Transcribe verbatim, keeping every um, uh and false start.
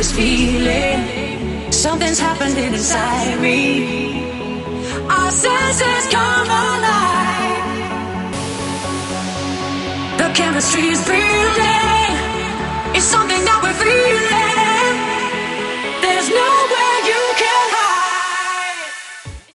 this feeling. Something's happening inside me. Our senses come alive. The chemistry's brilliant.